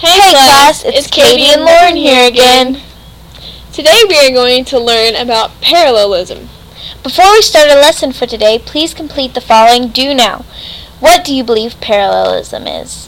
Hey class, it's Katie and Lauren here again. Today we are going to learn about parallelism. Before we start our lesson for today, please complete the following do now. What do you believe parallelism is?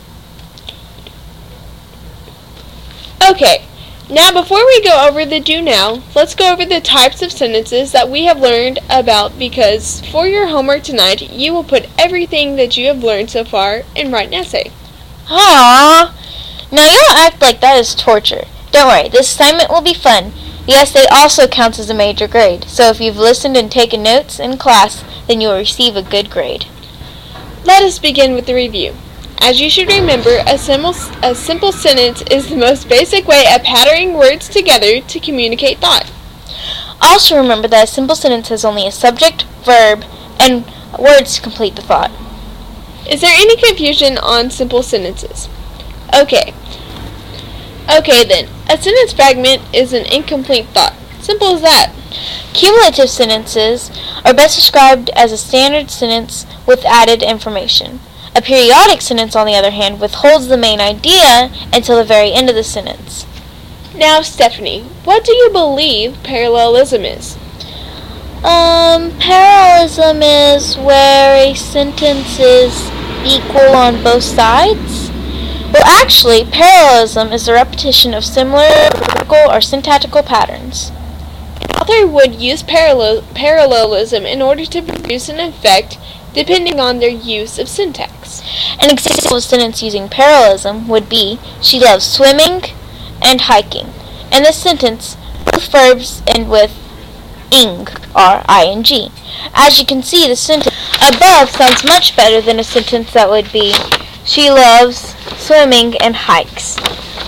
Okay, now before we go over the do now, let's go over the types of sentences that we have learned about, because for your homework tonight, you will put everything that you have learned so far and write an essay. Aww. Now you don't act like that is torture. Don't worry, this assignment will be fun. The essay also counts as a major grade, so if you've listened and taken notes in class, then you will receive a good grade. Let us begin with the review. As you should remember, a simple sentence is the most basic way of patterning words together to communicate thought. Also remember that a simple sentence has only a subject, verb, and words to complete the thought. Is there any confusion on simple sentences? Okay then. A sentence fragment is an incomplete thought. Simple as that. Cumulative sentences are best described as a standard sentence with added information. A periodic sentence, on the other hand, withholds the main idea until the very end of the sentence. Now, Stephanie, what do you believe parallelism is? Parallelism is where a sentence is equal on both sides. Well, actually, parallelism is the repetition of similar grammatical or syntactical patterns. An author would use parallelism in order to produce an effect depending on their use of syntax. An example of a sentence using parallelism would be, she loves swimming and hiking. In this sentence, both verbs end with ing, or ing. As you can see, the sentence above sounds much better than a sentence that would be, she loves swimming and hikes.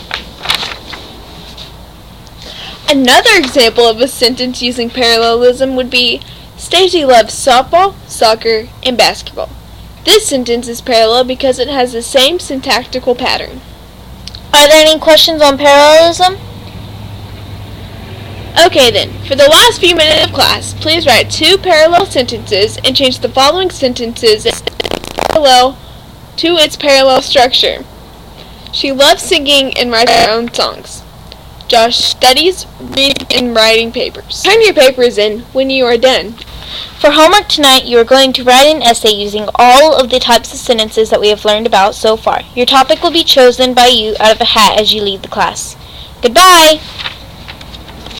Another example of a sentence using parallelism would be, Stacy loves softball, soccer, and basketball. This sentence is parallel because it has the same syntactical pattern. Are there any questions on parallelism? Okay then, for the last few minutes of class, please write 2 parallel sentences and change the following sentences parallel to its parallel structure. She loves singing and writing her own songs. Josh studies reading and writing papers. Turn your papers in when you are done. For homework tonight, you are going to write an essay using all of the types of sentences that we have learned about so far. Your topic will be chosen by you out of a hat as you leave the class. Goodbye!